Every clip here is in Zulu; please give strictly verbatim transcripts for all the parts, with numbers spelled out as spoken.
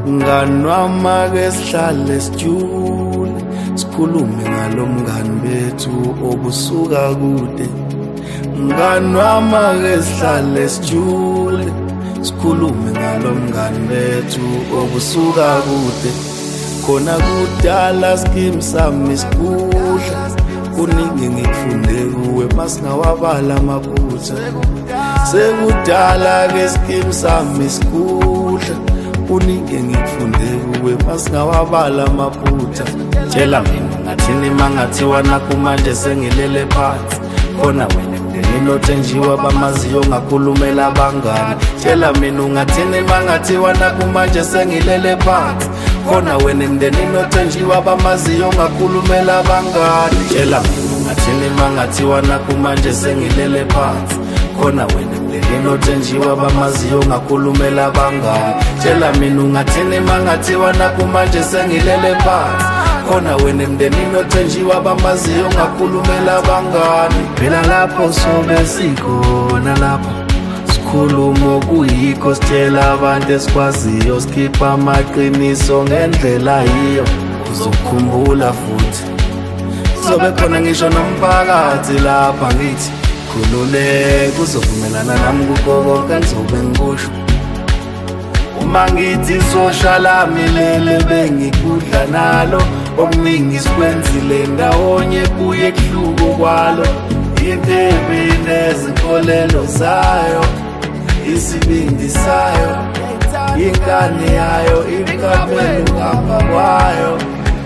Mngani wami ake sihlale sijule sikhulume ngalomngani bethu obusuka kude. Mngani wami ake sihlale sijule sikhulume ngalomngani bethu obusuka kude. Khona kudala skim sami sikudla kuningi ngikufunde kuwe masingawabala amaphutha. Sekudala ke skim sami sikudla kuningi ngikufunde kuwe masingawabala amaphutha. Tshela mina ngathini mangathiwa nakho manje sengilele phansi khona wena mndeni nothenjiwa bamaziyo ngakhulumela abangani. Tshela mina ungathini mangathiwa nakho manje sengilele phansi khona wena mndeni nothenjiwa bamaziyo ngakhulumela abangani. Tshela mina ungathini mangathiwa nakho manje sengilele phansi khona wena mndeni nothenjiwa bamaziyo ngakhulumela abangani. Tshela mina ungathini mangathiwa nakho manje sengilele phansi khona wena mndeni nothenjiwa bamaziyo ngakhulumela abangani. Phela lapho sobe sikhona lapho sikhuluma kuyikho sitshela abantu esikwaziyo sikhipha amaqiniso ngendlela yiyo uzokukhumbula futhi. Sobe khona ngisho nomphakathi lapha ngithi khululeka uzovumelana nami kukho konke ngizobe ngikusho. Uma ngithi social amilele bengikudla nalo okuningi sikwenzile ndawonye kuye kuhluko kwalo. Impembe nezinkolelo zayo isibindi sayo ingane yayo ikamelo ngapha kwayo.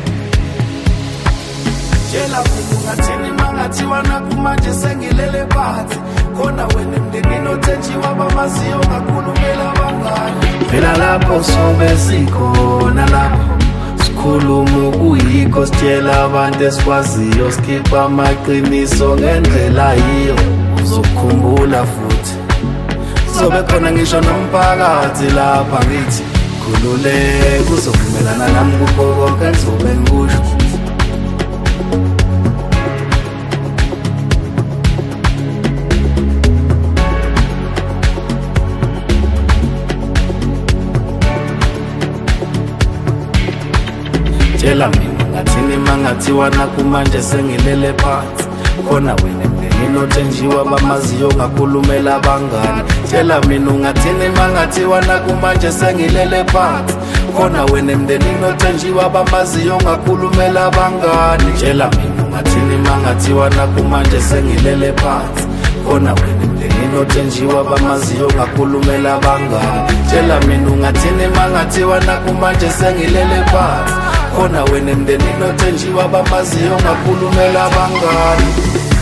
Tshela mina ungathini mangathiwa nakho manje sengilele phansi khona wena mndeni nothenjiwa bamaziyo ngakhulumela abangani. Phela lapho sobe sikhona lapho sikhuluma kuyikho sitshela abantu esikwaziyo sikhipha amaqiniso ngendlela yiyo uzokukhumbula futhi. Sobe khona ngisho nomphakathi lapha ngithi khululeka uzovumelana nami kukho konke ngizobe ngikusho. Tshela mina ngathini mangathiwa nakho manje sengilele phansi khona wena mndeni nothenjiwa bamaziyo ngakhulumela abangani. Tshela mina ungathini mangathiwa nakho manje sengilele phansi khona wena mndeni nothenjiwa bamaziyo ngakhulumela abangani. Tshela mina ungathini mangathiwa nakho manje sengilele phansi khona wena mndeni nothenjiwa bamaziyo ngakhulumela abangani. Tshela mina ungathini mangathiwa nakho manje sengilele phansi khona wena mndeni nothenjiwa bamaziyo ngakhulumela abangani.